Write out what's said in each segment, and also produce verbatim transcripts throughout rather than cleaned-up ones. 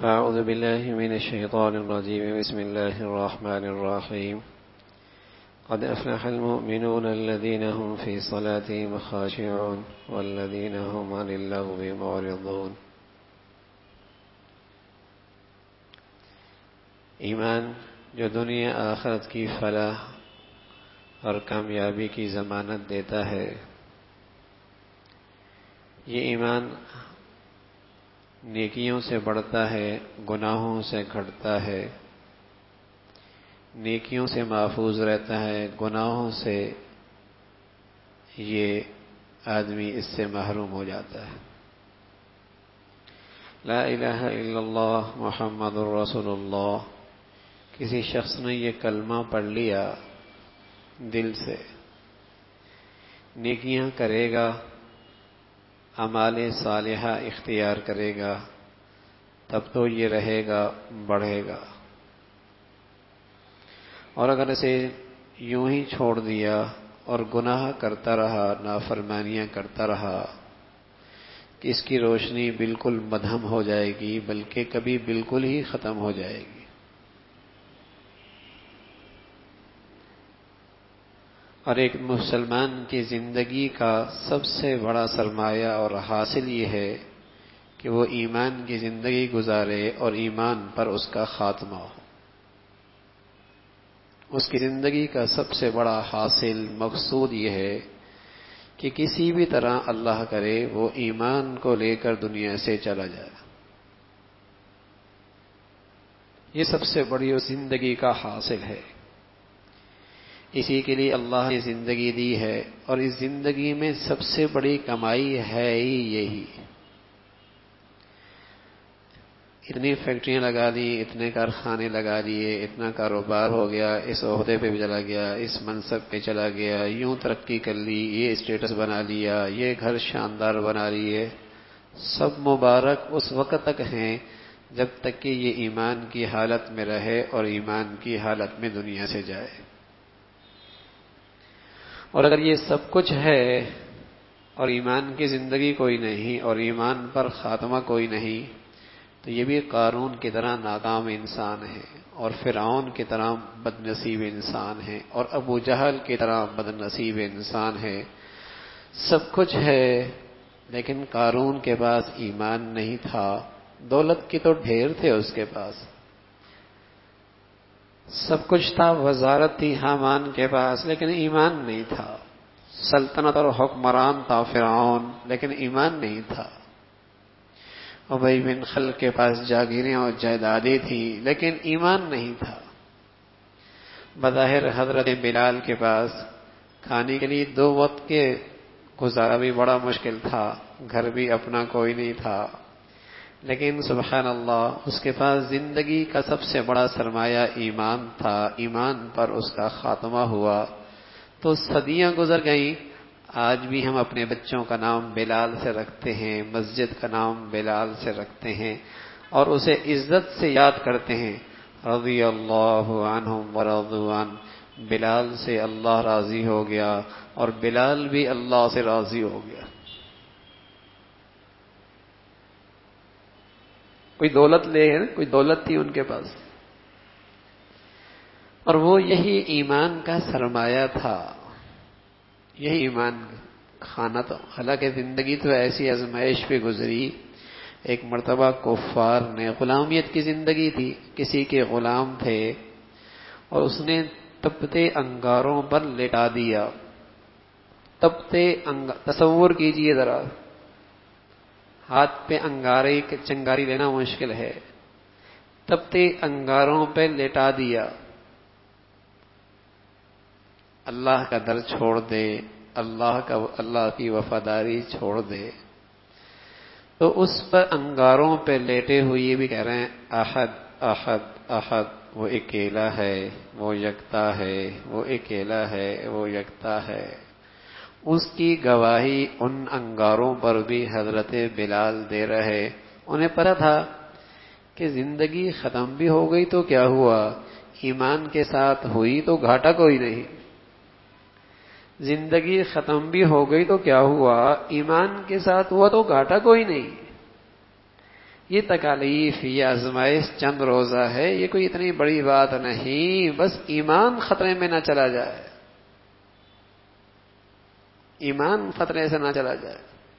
فأعوذ بالله من الشيطان الرجيم. بسم الله الرحمن الرحيم. قد أفلح المؤمنون الذين هم في صلاتهم خاشعون والذين هم عن اللغو معرضون. ایمان جو دنیا آخرت کی فلاح اور کامیابی کی ضمانت دیتا ہے، یہ ایمان نیکیوں سے بڑھتا ہے، گناہوں سے گھٹتا ہے، نیکیوں سے محفوظ رہتا ہے، گناہوں سے یہ آدمی اس سے محروم ہو جاتا ہے۔ لا الہ الا اللہ محمد الرسول اللہ، کسی شخص نے یہ کلمہ پڑھ لیا دل سے، نیکیاں کرے گا، اعمال صالحہ اختیار کرے گا، تب تو یہ رہے گا، بڑھے گا۔ اور اگر اسے یوں ہی چھوڑ دیا اور گناہ کرتا رہا، نافرمانیاں کرتا رہا، کہ اس کی روشنی بالکل مدھم ہو جائے گی، بلکہ کبھی بالکل ہی ختم ہو جائے گی۔ اور ایک مسلمان کی زندگی کا سب سے بڑا سرمایہ اور حاصل یہ ہے کہ وہ ایمان کی زندگی گزارے اور ایمان پر اس کا خاتمہ ہو۔ اس کی زندگی کا سب سے بڑا حاصل مقصود یہ ہے کہ کسی بھی طرح اللہ کرے وہ ایمان کو لے کر دنیا سے چلا جائے۔ یہ سب سے بڑی زندگی کا حاصل ہے۔ اسی کے لیے اللہ نے زندگی دی ہے، اور اس زندگی میں سب سے بڑی کمائی ہے ہی یہی۔ اتنی فیکٹریاں لگا دی، اتنے کارخانے لگا دیے، اتنا کاروبار ہو گیا، اس عہدے پہ بھی چلا گیا، اس منصب پہ چلا گیا، یوں ترقی کر لی، یہ اسٹیٹس بنا لیا، یہ گھر شاندار بنا لیے، سب مبارک اس وقت تک ہیں جب تک کہ یہ ایمان کی حالت میں رہے اور ایمان کی حالت میں دنیا سے جائے۔ اور اگر یہ سب کچھ ہے اور ایمان کی زندگی کوئی نہیں اور ایمان پر خاتمہ کوئی نہیں، تو یہ بھی قارون کی طرح ناکام انسان ہے، اور فرعون کی طرح بد نصیب انسان ہے، اور ابو جہل کی طرح بد نصیب انسان ہے۔ سب کچھ ہے لیکن قارون کے پاس ایمان نہیں تھا۔ دولت کی تو ڈھیر تھے اس کے پاس، سب کچھ تھا، وزارت تھی حامان کے پاس، لیکن ایمان نہیں تھا۔ سلطنت اور حکمران تھا فرعون، لیکن ایمان نہیں تھا۔ ابی بن خلف کے پاس جاگیریں اور جائیدادیں تھیں، لیکن ایمان نہیں تھا۔ بظاہر حضرت بلال کے پاس کھانے کے لیے دو وقت کے گزارا بھی بڑا مشکل تھا، گھر بھی اپنا کوئی نہیں تھا، لیکن سبحان اللہ اس کے پاس زندگی کا سب سے بڑا سرمایہ ایمان تھا۔ ایمان پر اس کا خاتمہ ہوا تو صدیاں گزر گئیں، آج بھی ہم اپنے بچوں کا نام بلال سے رکھتے ہیں، مسجد کا نام بلال سے رکھتے ہیں، اور اسے عزت سے یاد کرتے ہیں۔ رضی اللہ عنہم ورضوا عنہ، بلال سے اللہ راضی ہو گیا اور بلال بھی اللہ سے راضی ہو گیا۔ کوئی دولت لے ہے، کوئی دولت تھی ان کے پاس، اور وہ یہی ایمان کا سرمایہ تھا، یہی ایمان کھانا تھا۔ حالانکہ زندگی تو ایسی آزمائش پہ گزری، ایک مرتبہ کفار نے، غلامیت کی زندگی تھی، کسی کے غلام تھے اور اس نے تپتے انگاروں پر لٹا دیا۔ تپتے انگار، تصور کیجئے ذرا، ہاتھ پہ انگارے چنگاری لینا مشکل ہے، تپتے انگاروں پہ لٹا دیا۔ اللہ کا در چھوڑ دے، اللہ کا اللہ کی وفاداری چھوڑ دے، تو اس پر انگاروں پہ لیٹے ہوئے بھی کہہ رہے ہیں احد احد احد، وہ اکیلا ہے، وہ یکتا ہے، وہ اکیلا ہے، وہ یکتا ہے۔ اس کی گواہی ان انگاروں پر بھی حضرت بلال دے رہے۔ انہیں پتہ تھا کہ زندگی ختم بھی ہو گئی تو کیا ہوا، ایمان کے ساتھ ہوئی تو گھاٹا کوئی نہیں۔ زندگی ختم بھی ہو گئی تو کیا ہوا، ایمان کے ساتھ ہوا تو گھاٹا کوئی نہیں۔ یہ تکالیف، یہ آزمائش چند روزہ ہے، یہ کوئی اتنی بڑی بات نہیں، بس ایمان خطرے میں نہ چلا جائے، ایمان خطرے سے نہ چلا جائے۔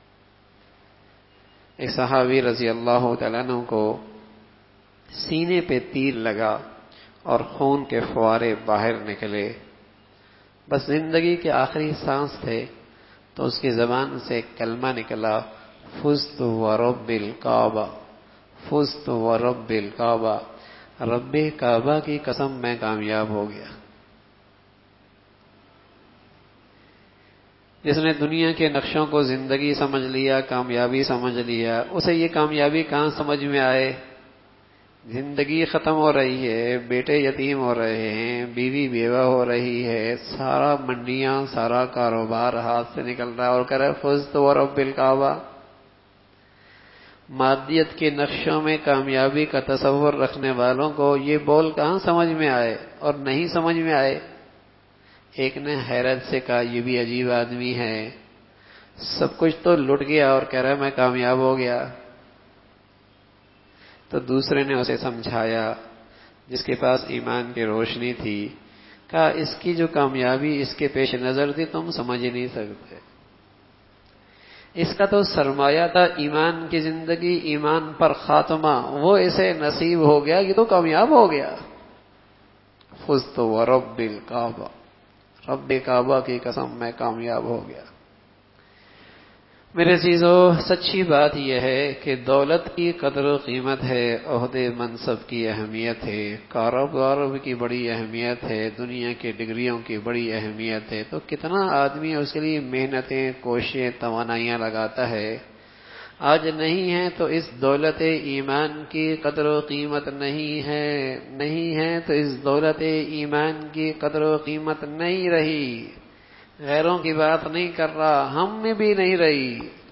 ایک صحابی رضی اللہ تعالیٰ عنہ کو سینے پہ تیر لگا اور خون کے فوارے باہر نکلے، بس زندگی کے آخری سانس تھے تو اس کی زبان سے کلمہ نکلا، فزت ورب الکعبہ، فزت ورب الکعبہ، رب کعبہ کی قسم میں کامیاب ہو گیا۔ جس نے دنیا کے نقشوں کو زندگی سمجھ لیا، کامیابی سمجھ لیا، اسے یہ کامیابی کہاں سمجھ میں آئے؟ زندگی ختم ہو رہی ہے، بیٹے یتیم ہو رہے ہیں، بیوی بیوہ ہو رہی ہے، سارا منڈیاں سارا کاروبار ہاتھ سے نکل رہا ہے اور کہہ رہا ہے فزت ورب الکعبہ۔ مادیت کے نقشوں میں کامیابی کا تصور رکھنے والوں کو یہ بول کہاں سمجھ میں آئے اور نہیں سمجھ میں آئے؟ ایک نے حیرت سے کہا یہ بھی عجیب آدمی ہے، سب کچھ تو لٹ گیا اور کہہ رہا ہے میں کامیاب ہو گیا۔ تو دوسرے نے اسے سمجھایا، جس کے پاس ایمان کی روشنی تھی، کہا اس کی جو کامیابی اس کے پیش نظر تھی تم سمجھ ہی نہیں سکتے، اس کا تو سرمایہ تھا ایمان کی زندگی، ایمان پر خاتمہ، وہ اسے نصیب ہو گیا، یہ تو کامیاب ہو گیا۔ فزت ورب الکعبہ، رب کعبہ کی قسم میں کامیاب ہو گیا۔ میرے عزیزو، سچی بات یہ ہے کہ دولت کی قدر و قیمت ہے، عہدے منصب کی اہمیت ہے، کاروبار کی بڑی اہمیت ہے، دنیا کی ڈگریوں کی بڑی اہمیت ہے، تو کتنا آدمی اس کے لیے محنتیں، کوششیں، توانائیاں لگاتا ہے۔ آج نہیں ہے تو اس دولت ایمان کی قدر و قیمت نہیں ہے، نہیں ہے تو اس دولت ایمان کی قدر و قیمت نہیں رہی۔ غیروں کی بات نہیں کر رہا، ہم میں بھی نہیں رہی۔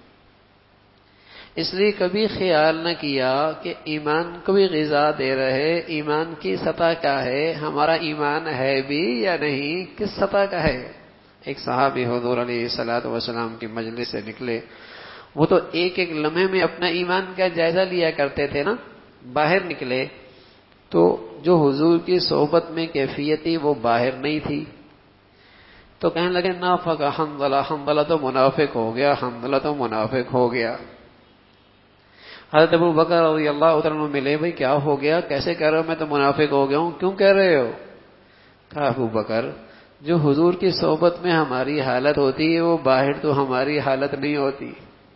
اس لیے کبھی خیال نہ کیا کہ ایمان کو بھی غذا دے رہے، ایمان کی سطح کیا ہے، ہمارا ایمان ہے بھی یا نہیں، کس سطح کا ہے۔ ایک صحابی حضور علیہ الصلوۃ والسلام کی مجلس سے نکلے، وہ تو ایک ایک لمحے میں اپنا ایمان کا جائزہ لیا کرتے تھے نا، باہر نکلے تو جو حضور کی صحبت میں کیفیت تھی وہ باہر نہیں تھی، تو کہنے لگے نافق حنظلہ، حنظلہ تو منافق ہو گیا، حنظلہ تو منافق ہو گیا۔ حضرت ابو بکر رضی اللہ عنہ ملے، بھائی کیا ہو گیا، کیسے کہہ رہے ہو میں تو منافق ہو گیا ہوں، کیوں کہہ رہے ہو؟ کہا ابو بکر جو حضور کی صحبت میں ہماری حالت ہوتی ہے وہ باہر تو ہماری حالت نہیں ہوتی۔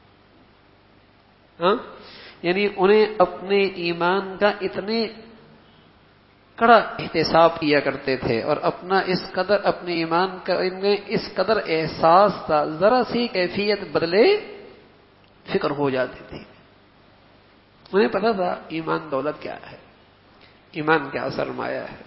ہاں، یعنی انہیں اپنے ایمان کا اتنے کڑا احتساب کیا کرتے تھے اور اپنا اس قدر اپنے ایمان کا ان میں اس قدر احساس تھا، ذرا سی کیفیت بدلے فکر ہو جاتی تھی۔ انہیں پتا تھا ایمان دولت کیا ہے، ایمان کیا سرمایہ ہے۔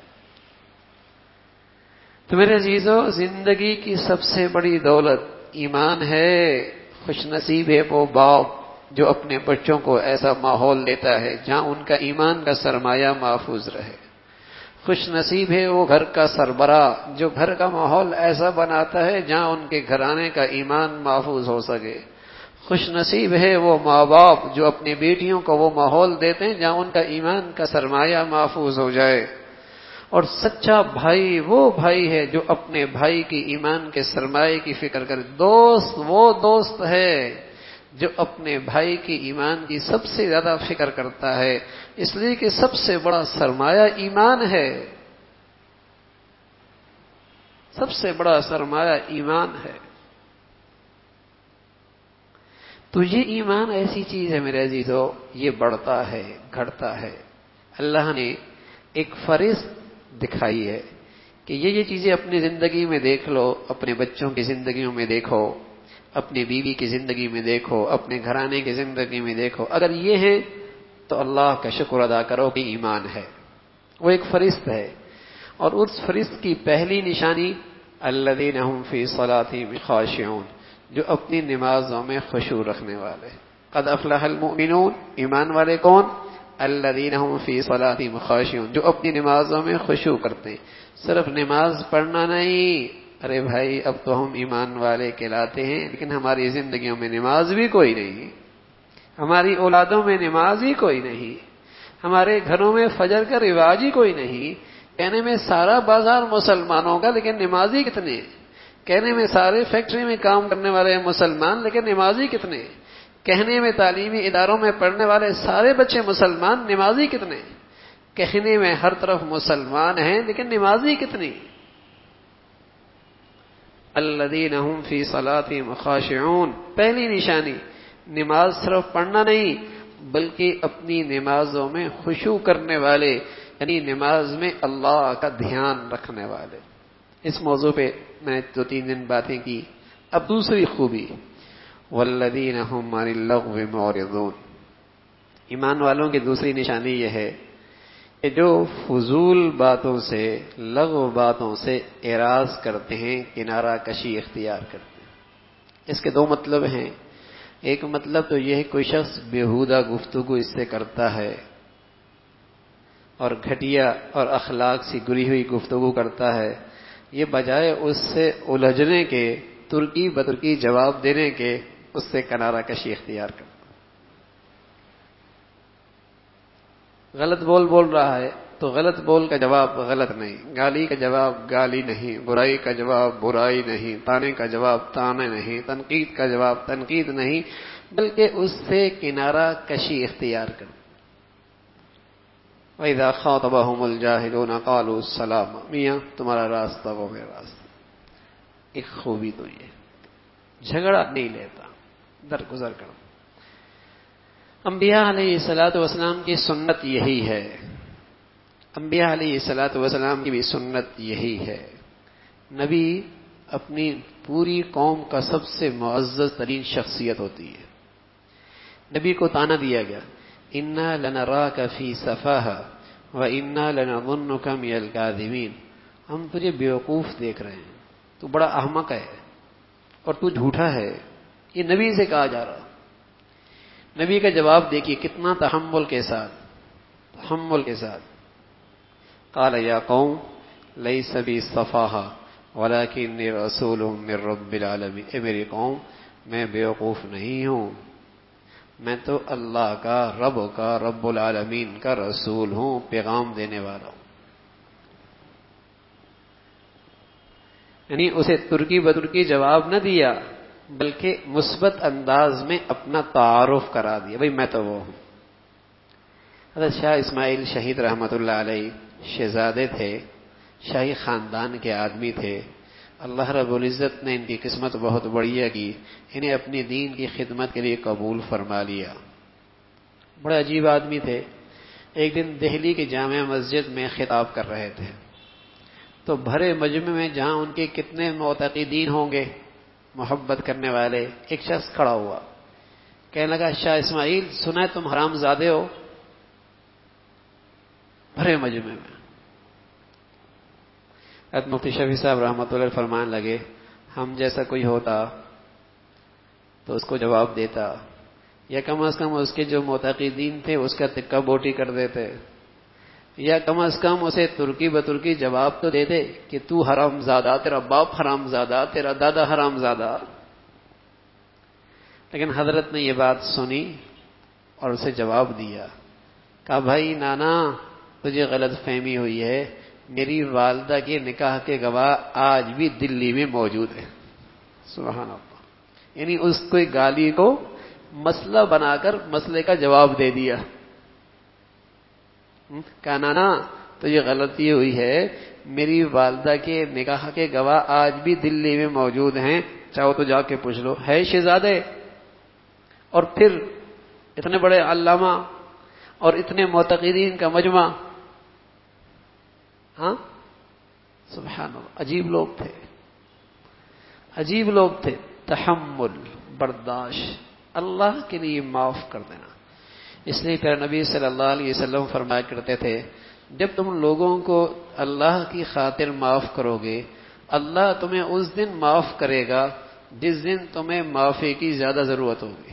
تو میرے عزیزو، زندگی کی سب سے بڑی دولت ایمان ہے۔ خوش نصیب ہے وہ باپ جو اپنے بچوں کو ایسا ماحول دیتا ہے جہاں ان کا ایمان کا سرمایہ محفوظ رہے۔ خوش نصیب ہے وہ گھر کا سربراہ جو گھر کا ماحول ایسا بناتا ہے جہاں ان کے گھرانے کا ایمان محفوظ ہو سکے۔ خوش نصیب ہے وہ ماں باپ جو اپنی بیٹیوں کو وہ ماحول دیتے ہیں جہاں ان کا ایمان کا سرمایہ محفوظ ہو جائے۔ اور سچا بھائی وہ بھائی ہے جو اپنے بھائی کی ایمان کے سرمایہ کی فکر کرے۔ دوست وہ دوست ہے جو اپنے بھائی کی ایمان کی سب سے زیادہ فکر کرتا ہے، اس لیے کہ سب سے بڑا سرمایہ ایمان ہے، سب سے بڑا سرمایہ ایمان ہے۔ تو یہ ایمان ایسی چیز ہے میرے عزیزو، یہ بڑھتا ہے، گھٹتا ہے۔ اللہ نے ایک فہرست دکھائی ہے کہ یہ یہ چیزیں اپنی زندگی میں دیکھ لو، اپنے بچوں کی زندگیوں میں دیکھو، اپنی بیوی کی زندگی میں دیکھو، اپنے گھرانے کی زندگی میں دیکھو، اگر یہ ہے تو اللہ کا شکر ادا کرو کہ ایمان ہے۔ وہ ایک فہرست ہے، اور اس فہرست کی پہلی نشانی الذین هم فی صلاتهم خاشعون، جو اپنی نمازوں میں خشوع رکھنے والے۔ قد افلح المؤمنون، ایمان والے کون؟ الذین هم فی صلاتهم خاشعون، جو اپنی نمازوں میں خشوع کرتے ہیں۔ صرف نماز پڑھنا نہیں، ارے بھائی اب تو ہم ایمان والے کہلاتے ہیں لیکن ہماری زندگیوں میں نماز بھی کوئی نہیں، ہماری اولادوں میں نماز ہی کوئی نہیں، ہمارے گھروں میں فجر کا رواج ہی کوئی نہیں، کہنے میں سارا بازار مسلمانوں کا لیکن نمازی کتنے، کہنے میں سارے فیکٹری میں کام کرنے والے مسلمان لیکن نمازی کتنے، کہنے میں تعلیمی اداروں میں پڑھنے والے سارے بچے مسلمان، نمازی کتنے، کہنے میں ہر طرف مسلمان ہیں لیکن نمازی کتنی۔ الذین هم فی صلاتہم خاشعون، پہلی نشانی نماز صرف پڑھنا نہیں بلکہ اپنی نمازوں میں خشوع کرنے والے، یعنی نماز میں اللہ کا دھیان رکھنے والے۔ اس موضوع پہ میں نے دو تین دن باتیں کی۔ اب دوسری خوبی، والذین هم عن اللغو معرضون، ایمان والوں کی دوسری نشانی یہ ہے کہ جو فضول باتوں سے، لغو باتوں سے اعراض کرتے ہیں، کنارہ کشی اختیار کرتے ہیں۔ اس کے دو مطلب ہیں۔ ایک مطلب تو یہ ہے کوئی شخص بیہودہ گفتگو اس سے کرتا ہے اور گھٹیا اور اخلاق سے گری ہوئی گفتگو کرتا ہے، یہ بجائے اس سے الجھنے کے، ترکی بترکی جواب دینے کے، اس سے کنارہ کشی اختیار کرتا ہے۔ غلط بول بول رہا ہے تو غلط بول کا جواب غلط نہیں، گالی کا جواب گالی نہیں، برائی کا جواب برائی نہیں، تانے کا جواب تانے نہیں، تنقید کا جواب تنقید نہیں، بلکہ اس سے کنارہ کشی اختیار کر۔ وَإِذَا خَاطَبَهُمُ الْجَاهِلُونَ قَالُوا سَلَامًا، میاں تمہارا راستہ وہ میرا راستہ۔ ایک خوبی تو یہ جھگڑا نہیں لیتا، درگزر کرو۔ انبیاء علیہ الصلوۃ والسلام کی سنت یہی ہے، انبیاء علیہ الصلوۃ والسلام کی بھی سنت یہی ہے۔ نبی اپنی پوری قوم کا سب سے معزز ترین شخصیت ہوتی ہے۔ نبی کو طعنہ دیا گیا، انا لنراک فی سفاہہ وانا لنظنک من الکاذبین، ہم تجھے بیوقوف دیکھ رہے ہیں، تو بڑا احمق ہے اور تو جھوٹا ہے۔ یہ نبی سے کہا جا رہا۔ نبی کا جواب دیکھیے کتنا تحمل کے ساتھ، تحمل کے ساتھ، قال یا قوم لیس بی صفاہہ ولکنی رسول من رب العالمین، اے میری قوم میں بیوقوف نہیں ہوں، میں تو اللہ کا، رب کا، رب العالمین کا رسول ہوں، پیغام دینے والا ہوں۔ یعنی اسے ترکی بترکی جواب نہ دیا بلکہ مثبت انداز میں اپنا تعارف کرا دیا، بھئی میں تو وہ ہوں۔ حضرت شاہ اسماعیل شہید رحمۃ اللہ علیہ شہزادے تھے، شاہی خاندان کے آدمی تھے۔ اللہ رب العزت نے ان کی قسمت بہت بڑھیا کی، انہیں اپنی دین کی خدمت کے لیے قبول فرما لیا۔ بڑے عجیب آدمی تھے۔ ایک دن دہلی کی جامع مسجد میں خطاب کر رہے تھے تو بھرے مجمع میں جہاں ان کے کتنے معتقدین ہوں گے، محبت کرنے والے، ایک شخص کھڑا ہوا، کہنے لگا شاہ اسماعیل سنا ہے تم حرام زادے ہو؟ بھرے مجمع میں حضرت مفتی شفیع صاحب رحمۃ اللہ فرمان لگے، ہم جیسا کوئی ہوتا تو اس کو جواب دیتا، یا کم از کم اس کے جو معتقدین تھے اس کا تکہ بوٹی کر دیتے، یا کم از کم اسے ترکی بترکی جواب تو دے دے کہ تو حرام زادہ، تیرا باپ حرام زادہ، تیرا دادا حرام زادہ۔ لیکن حضرت نے یہ بات سنی اور اسے جواب دیا، کہا بھائی نانا تجھے غلط فہمی ہوئی ہے، میری والدہ کے نکاح کے گواہ آج بھی دلی میں موجود ہیں۔ سبحان اللہ، یعنی اس کوئی گالی کو مسئلہ بنا کر مسئلے کا جواب دے دیا۔ کہا نانا تو یہ غلطی ہوئی ہے، میری والدہ کے نکاح کے گواہ آج بھی دلی میں موجود ہیں، چاہو تو جا کے پوچھ لو۔ ہے شہزادے، اور پھر اتنے بڑے علامہ اور اتنے معتقدین کا مجمع، ہاں سبحان اللہ، عجیب لوگ تھے، عجیب لوگ تھے۔ تحمل، برداشت، اللہ کے لیے معاف کر دینا۔ اس لیے پھر نبی صلی اللہ علیہ وسلم فرمایا کرتے تھے، جب تم لوگوں کو اللہ کی خاطر معاف کرو گے، اللہ تمہیں اس دن معاف کرے گا جس دن تمہیں معافی کی زیادہ ضرورت ہوگی۔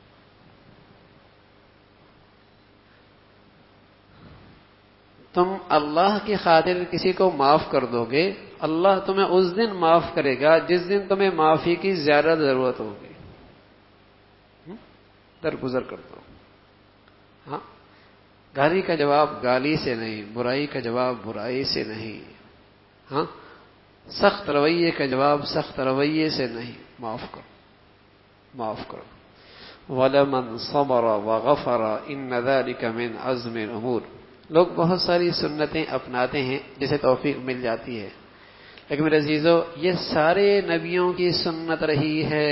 تم اللہ کی خاطر کسی کو معاف کر دو گے، اللہ تمہیں اس دن معاف کرے گا جس دن تمہیں معافی کی زیادہ ضرورت ہوگی۔ درگزر کرتا ہوں. ہاں گالی کا جواب گالی سے نہیں، برائی کا جواب برائی سے نہیں، ہاں سخت رویے کا جواب سخت رویے سے نہیں، معاف کرو معاف کرو. وَلَمَنْ صَبَرَ وَغَفَرَ إِنَّ ذَلِكَ مِنْ عَزْمِ الْأُمُورِ. لوگ بہت ساری سنتیں اپناتے ہیں جسے توفیق مل جاتی ہے، لیکن میرے عزیزو یہ سارے نبیوں کی سنت رہی ہے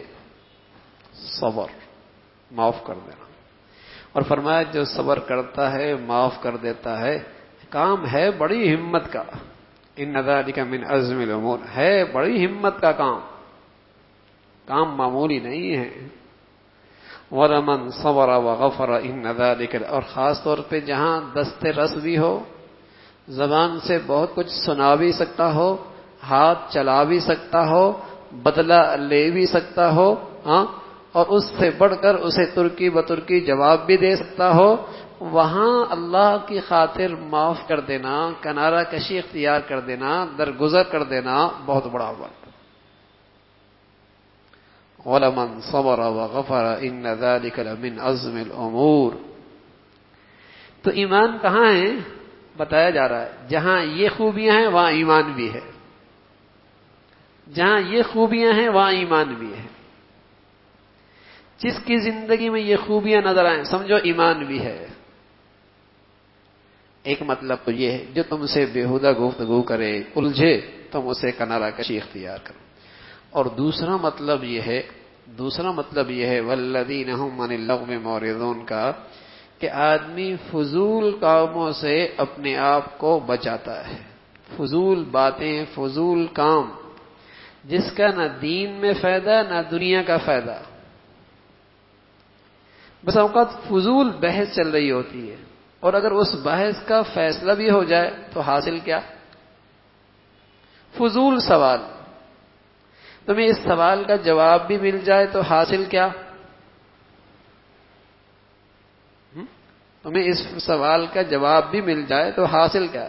صبر، معاف کر دینا. اور فرمایا جو صبر کرتا ہے معاف کر دیتا ہے، کام ہے بڑی ہمت کا. ان ذالک من عزم الامور، ہے بڑی ہمت کا کام، کام معمولی نہیں ہے. وَلَمَنْ صَبَرَ وَغَفَرَ إِنَّ ذَلِكَ، اور خاص طور پہ جہاں دست رس بھی ہو، زبان سے بہت کچھ سنا بھی سکتا ہو، ہاتھ چلا بھی سکتا ہو، بدلہ لے بھی سکتا ہو، ہاں اور اس سے بڑھ کر اسے ترکی بترکی جواب بھی دے سکتا ہو، وہاں اللہ کی خاطر معاف کر دینا، کنارہ کشی اختیار کر دینا، درگزر کر دینا بہت بڑا بات. وَلَمَنْ صَبَرَ وَغَفَرَ إِنَّ ذَلِكَ لَمِنْ عَزْمِ الْأُمُورِ. تو ایمان کہاں ہے؟ بتایا جا رہا ہے جہاں یہ خوبیاں ہیں وہاں ایمان بھی ہے، جہاں یہ خوبیاں ہیں وہاں ایمان بھی ہے. جس کی زندگی میں یہ خوبیاں نظر آئیں سمجھو ایمان بھی ہے. ایک مطلب تو یہ ہے جو تم سے بےہودہ گفتگو کرے، الجھے، تم اسے کنارہ کشی اختیار کرو. اور دوسرا مطلب یہ ہے دوسرا مطلب یہ ہے والذین هم عن اللغو معرضون کا، کہ آدمی فضول کاموں سے اپنے آپ کو بچاتا ہے. فضول باتیں، فضول کام جس کا نہ دین میں فائدہ نہ دنیا کا فائدہ. بس اوقات فضول بحث چل رہی ہوتی ہے، اور اگر اس بحث کا فیصلہ بھی ہو جائے تو حاصل کیا؟ فضول سوال. تمہیں اس سوال کا جواب بھی مل جائے تو حاصل کیا؟ تمہیں اس سوال کا جواب بھی مل جائے تو حاصل کیا؟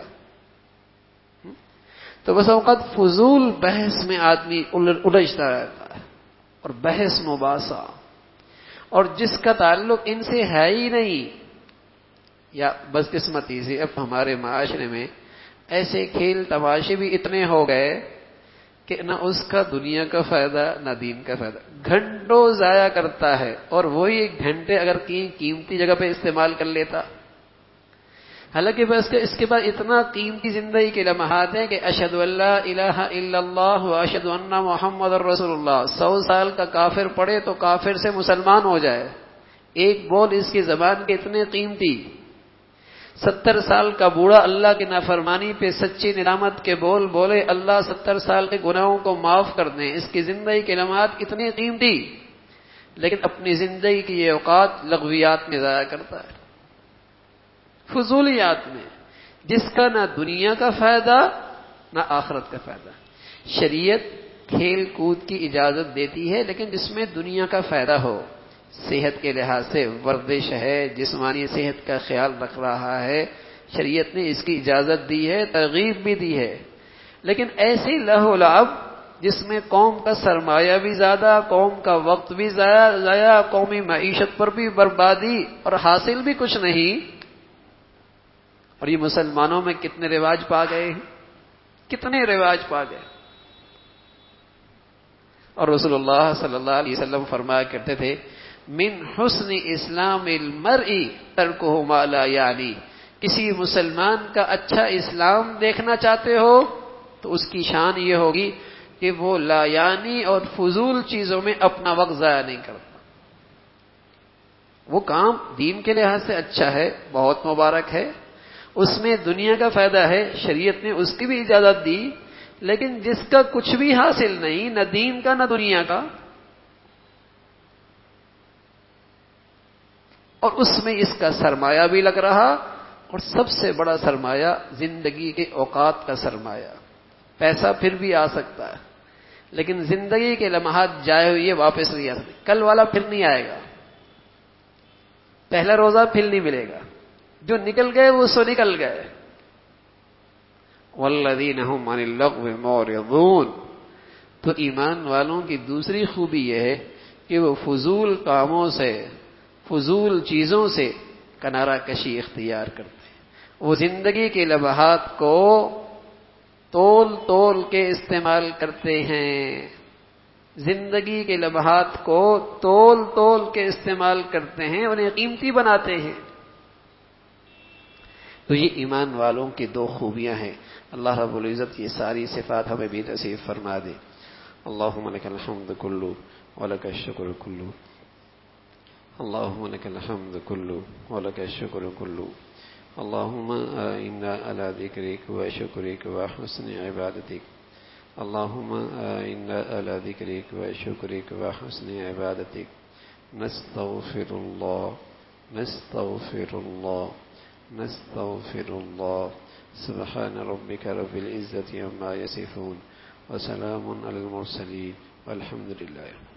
تو بس اوقات فضول بحث میں آدمی الجھتا رہتا ہے، اور بحث مباحثہ، اور جس کا تعلق ان سے ہے ہی نہیں. یا بس قسمتی سے اب ہمارے معاشرے میں ایسے کھیل تماشے بھی اتنے ہو گئے کہ نہ اس کا دنیا کا فائدہ نہ دین کا فائدہ. گھنٹوں ضائع کرتا ہے، اور وہی ایک گھنٹے اگر کی قیمتی جگہ پہ استعمال کر لیتا، حالانکہ بس اس کے بعد اتنا قیمتی زندگی کے لمحات ہیں کہ اشہد ان لا الہ الا اللہ و اشہد ان محمد رسول اللہ. سو سال کا کافر پڑھے تو کافر سے مسلمان ہو جائے. ایک بول اس کی زبان کے اتنے قیمتی. ستر سال کا بوڑھا اللہ کی نافرمانی پہ سچی ندامت کے بول بولے، اللہ ستر سال کے گناہوں کو معاف کر دیں. اس کی زندگی کے لمحات اتنے قیمتی، لیکن اپنی زندگی کی یہ اوقات لغویات میں ضائع کرتا ہے، فضولیات میں، جس کا نہ دنیا کا فائدہ نہ آخرت کا فائدہ. شریعت کھیل کود کی اجازت دیتی ہے لیکن جس میں دنیا کا فائدہ ہو. صحت کے لحاظ سے ورزش ہے، جسمانی صحت کا خیال رکھ رہا ہے، شریعت نے اس کی اجازت دی ہے، ترغیب بھی دی ہے. لیکن ایسی لہو لعب جس میں قوم کا سرمایہ بھی زیادہ، قوم کا وقت بھی ضائع، قومی معیشت پر بھی بربادی، اور حاصل بھی کچھ نہیں. اور یہ مسلمانوں میں کتنے رواج پا گئے ہیں، کتنے رواج پا گئے. اور رسول اللہ صلی اللہ علیہ وسلم فرمایا کرتے تھے من حسن اسلام المرء ترکہ ما لا یعنی. کسی مسلمان کا اچھا اسلام دیکھنا چاہتے ہو تو اس کی شان یہ ہوگی کہ وہ لا یعنی اور فضول چیزوں میں اپنا وقت ضائع نہیں کرتا. وہ کام دین کے لحاظ سے اچھا ہے، بہت مبارک ہے، اس میں دنیا کا فائدہ ہے، شریعت نے اس کی بھی اجازت دی، لیکن جس کا کچھ بھی حاصل نہیں، نہ دین کا نہ دنیا کا، اور اس میں اس کا سرمایہ بھی لگ رہا، اور سب سے بڑا سرمایہ زندگی کے اوقات کا سرمایہ. پیسہ پھر بھی آ سکتا ہے لیکن زندگی کے لمحات جائے ہوئے واپس نہیں آ سکتے. کل والا پھر نہیں آئے گا، پہلا روزہ پھر نہیں ملے گا، جو نکل گئے وہ سو نکل گئے. والذین هم عن اللغو معرضون. تو ایمان والوں کی دوسری خوبی یہ ہے کہ وہ فضول کاموں سے فضول چیزوں سے کنارہ کشی اختیار کرتے ہیں. وہ زندگی کے لمحات کو تول تول کے استعمال کرتے ہیں. زندگی کے لمحات کو تول تول کے استعمال کرتے ہیں، انہیں قیمتی بناتے ہیں. تو یہ ایمان والوں کی دو خوبیاں ہیں. اللہ رب العزت یہ ساری صفات ہمیں بھی نصیب فرما دے. اللہم لک الحمد کلو ولک الشکر کلو. اللہم لک الحمد کلو ولک الشکر کلو. اللہم اعنا علی ذکرک و شکرک و حسن عبادتک. اللہم اعنا علی ذکرک و شکرک و حسن عبادتک. نستغفر اللہ نستغفر اللہ نستغفر اللہ. سبحان ربک رب العزة عما یصفون وسلام علی المرسلین والحمد للہ.